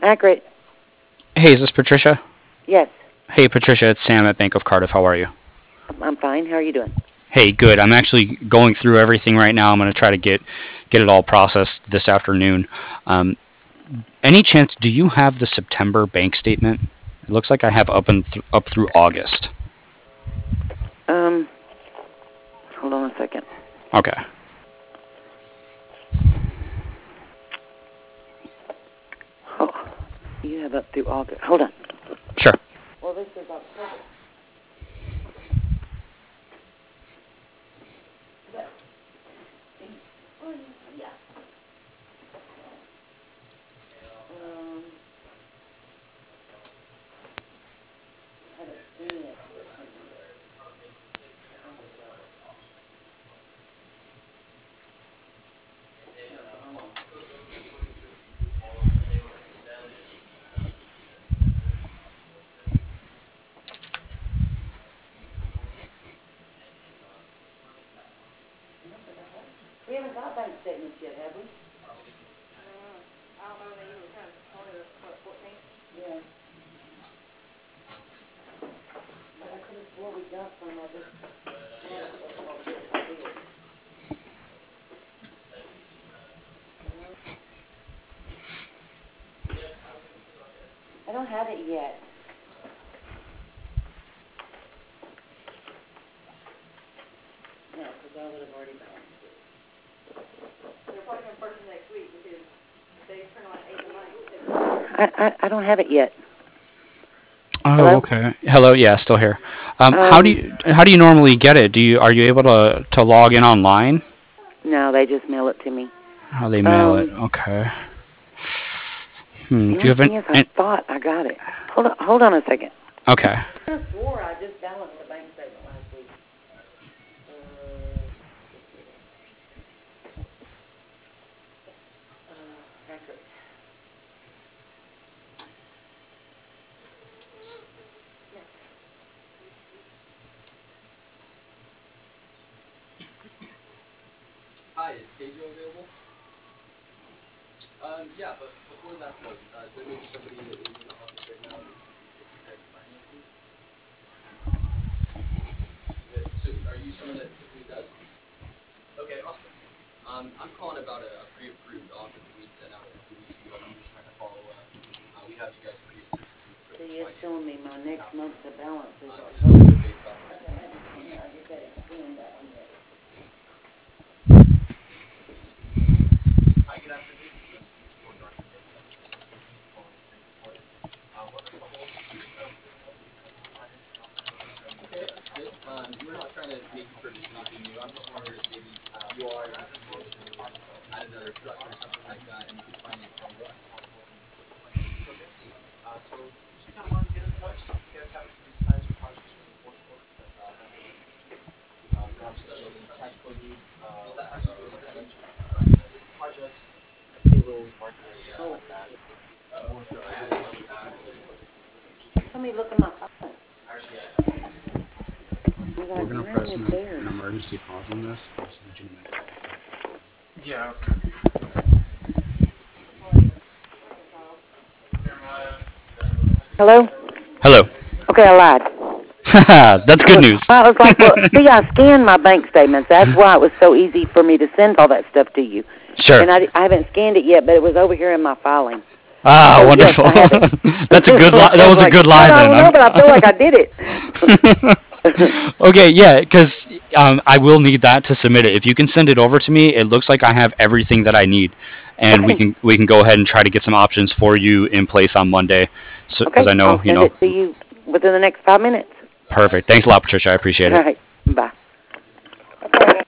Accurate. Hey, is this Patricia? Yes. Hey, Patricia, it's Sam at Bank of Cardiff. How are you? I'm fine. How are you doing? Hey, good. I'm actually going through everything right now. I'm going to try to get it all processed this afternoon. Um, any chance? Do you have the September bank statement? It looks like I have up through August. Um, hold on a second. Okay. Oh, you have up through August. Hold on. Sure. Well, this is October. Yeah. Haven't seen it. We haven't got bank statements yet, have we? I don't know, they usually come only the 14th. Yeah. But I could have swore we got some of it. I don't have it yet. No, because I would have already balanced it. They're probably going to purchase next week because they turn on 8 and 9. I don't have it yet. Oh, Hello? okay. Hello. Yeah, still here. How do Um, you normally get it? Are you able to log in online? no, they just mail it to me. How they mail it? Okay. The Do you only have thing is, I an thought I got it. Hold on a second. okay. I could have swore I just balanced the bank statement last week. Record. Hi, is Tejo available? Yeah, but before that though, is there maybe somebody that is in the office right now that takes care of the finances? So are you someone that typically does? Okay, awesome. I'm calling about a pre-approved offer that we sent out a couple weeks ago, and I'm just trying to follow up. We have you guys pre-approved for the equipment See, it's finance. showing me my next month's balance is This is also based off of the Hi, good afternoon. This is for Dr. Mesa. What are the whole Okay, understood. We're not trying to make you purchase anything new. I'm just wondering if maybe you are in a position where you had another truck or something like that and you could finance some of that. Okay. So just kind of want to get in touch. You guys have some exciting projects for the fourth quarter that perhaps any cash flow need. That has to do with projects, payroll, marketing, stuff like that. Let me look at my phone. We're gonna press an emergency pause on this. Yeah. Hello? Hello. Okay, I lied. That's good news. I was like, well, see, I scanned my bank statements. That's why it was so easy for me to send all that stuff to you. Sure. And I haven't scanned it yet, but it was over here in my filing. Ah, So, wonderful. yes, I have it. That's a good lie. That was a good lie I then. don't know, but I feel like I did it. Okay, yeah, because I will need that to submit it. If you can send it over to me, it looks like I have everything that I need, and Okay. we can go ahead and try to get some options for you in place on Monday. So because Okay, I know I'll send it to you within the next 5 minutes. Perfect. Thanks a lot, Patricia. I appreciate All it. right, bye.